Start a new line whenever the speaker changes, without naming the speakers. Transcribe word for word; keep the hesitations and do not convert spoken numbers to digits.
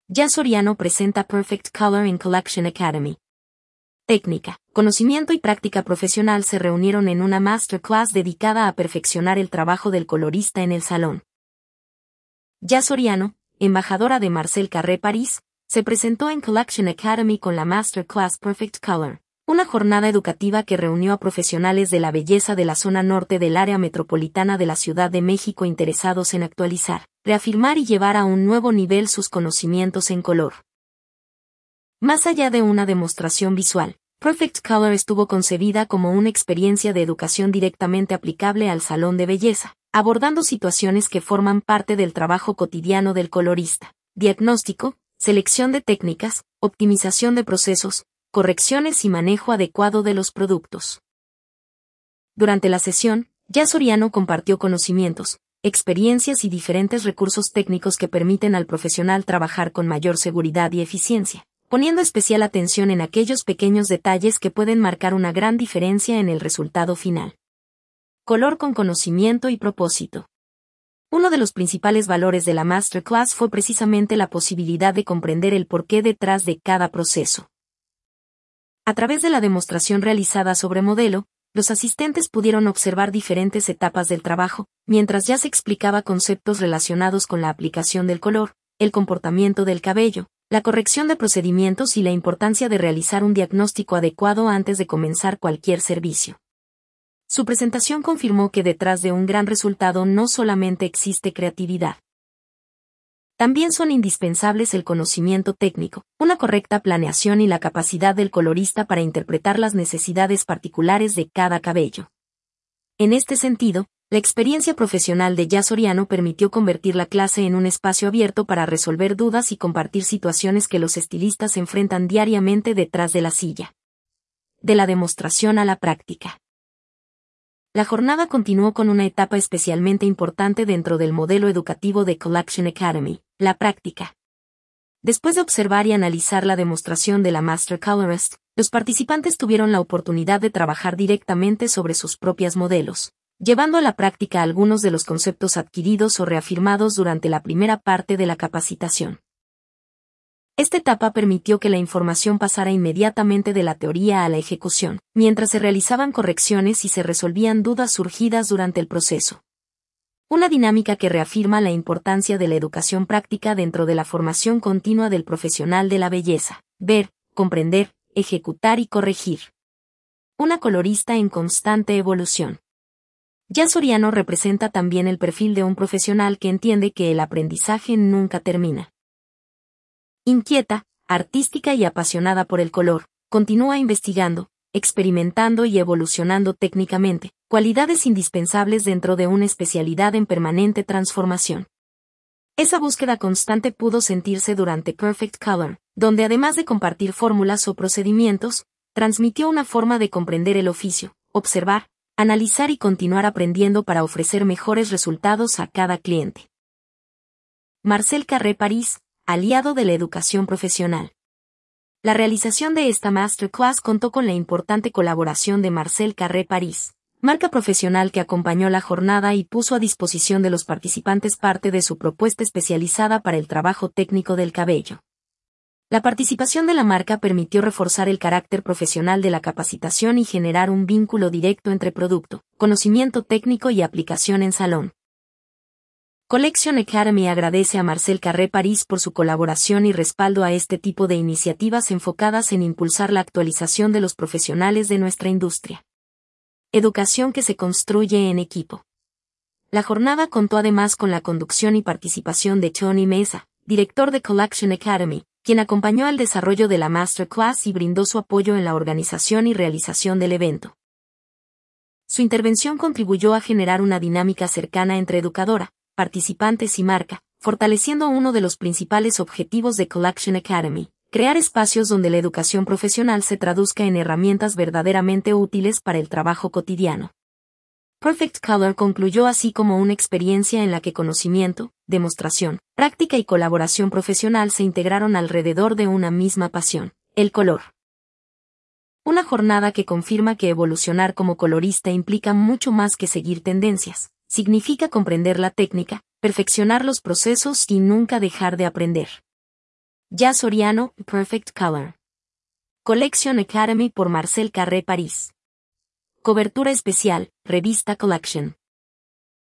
Ya Soriano presenta Perfect Color en Collection Academy. Técnica, conocimiento y práctica profesional se reunieron en una masterclass dedicada a perfeccionar el trabajo del colorista en el salón. Ya Soriano, embajadora de Marcel Carré París, se presentó en Collection Academy con la masterclass Perfect Color, una jornada educativa que reunió a profesionales de la belleza de la zona norte del área metropolitana de la Ciudad de México interesados en actualizar, reafirmar y llevar a un nuevo nivel sus conocimientos en color. Más allá de una demostración visual, Perfect Color estuvo concebida como una experiencia de educación directamente aplicable al salón de belleza, abordando situaciones que forman parte del trabajo cotidiano del colorista: diagnóstico, selección de técnicas, optimización de procesos, correcciones y manejo adecuado de los productos. Durante la sesión, Ya Soriano compartió conocimientos, experiencias y diferentes recursos técnicos que permiten al profesional trabajar con mayor seguridad y eficiencia, poniendo especial atención en aquellos pequeños detalles que pueden marcar una gran diferencia en el resultado final. Color con conocimiento y propósito. Uno de los principales valores de la masterclass fue precisamente la posibilidad de comprender el porqué detrás de cada proceso. A través de la demostración realizada sobre modelo, los asistentes pudieron observar diferentes etapas del trabajo, mientras ya se explicaba conceptos relacionados con la aplicación del color, el comportamiento del cabello, la corrección de procedimientos y la importancia de realizar un diagnóstico adecuado antes de comenzar cualquier servicio. Su presentación confirmó que detrás de un gran resultado no solamente existe creatividad. También son indispensables el conocimiento técnico, una correcta planeación y la capacidad del colorista para interpretar las necesidades particulares de cada cabello. En este sentido, la experiencia profesional de Ya Soriano permitió convertir la clase en un espacio abierto para resolver dudas y compartir situaciones que los estilistas enfrentan diariamente detrás de la silla. De la demostración a la práctica. La jornada continuó con una etapa especialmente importante dentro del modelo educativo de Collection Academy: la práctica. Después de observar y analizar la demostración de la Master Colorist, los participantes tuvieron la oportunidad de trabajar directamente sobre sus propios modelos, llevando a la práctica algunos de los conceptos adquiridos o reafirmados durante la primera parte de la capacitación. Esta etapa permitió que la información pasara inmediatamente de la teoría a la ejecución, mientras se realizaban correcciones y se resolvían dudas surgidas durante el proceso. Una dinámica que reafirma la importancia de la educación práctica dentro de la formación continua del profesional de la belleza: ver, comprender, ejecutar y corregir. Una colorista en constante evolución. Ya Soriano representa también el perfil de un profesional que entiende que el aprendizaje nunca termina. Inquieta, artística y apasionada por el color, continúa investigando, experimentando y evolucionando técnicamente, cualidades indispensables dentro de una especialidad en permanente transformación. Esa búsqueda constante pudo sentirse durante Perfect Color, donde además de compartir fórmulas o procedimientos, transmitió una forma de comprender el oficio, observar, analizar y continuar aprendiendo para ofrecer mejores resultados a cada cliente. Marcel Carré París, aliado de la educación profesional. La realización de esta masterclass contó con la importante colaboración de Marcel Carré París, marca profesional que acompañó la jornada y puso a disposición de los participantes parte de su propuesta especializada para el trabajo técnico del cabello. La participación de la marca permitió reforzar el carácter profesional de la capacitación y generar un vínculo directo entre producto, conocimiento técnico y aplicación en salón. Collection Academy agradece a Marcel Carré París por su colaboración y respaldo a este tipo de iniciativas enfocadas en impulsar la actualización de los profesionales de nuestra industria. Educación que se construye en equipo. La jornada contó además con la conducción y participación de Tony Mesa, director de Collection Academy, quien acompañó al desarrollo de la masterclass y brindó su apoyo en la organización y realización del evento. Su intervención contribuyó a generar una dinámica cercana entre educadora, participantes y marca, fortaleciendo uno de los principales objetivos de Collection Academy: crear espacios donde la educación profesional se traduzca en herramientas verdaderamente útiles para el trabajo cotidiano. Perfect Color concluyó así como una experiencia en la que conocimiento, demostración, práctica y colaboración profesional se integraron alrededor de una misma pasión: el color. Una jornada que confirma que evolucionar como colorista implica mucho más que seguir tendencias. Significa comprender la técnica, perfeccionar los procesos y nunca dejar de aprender. Ya Soriano, Perfect Color. Collection Academy por Marcel Carré París. Cobertura especial, Revista Collection.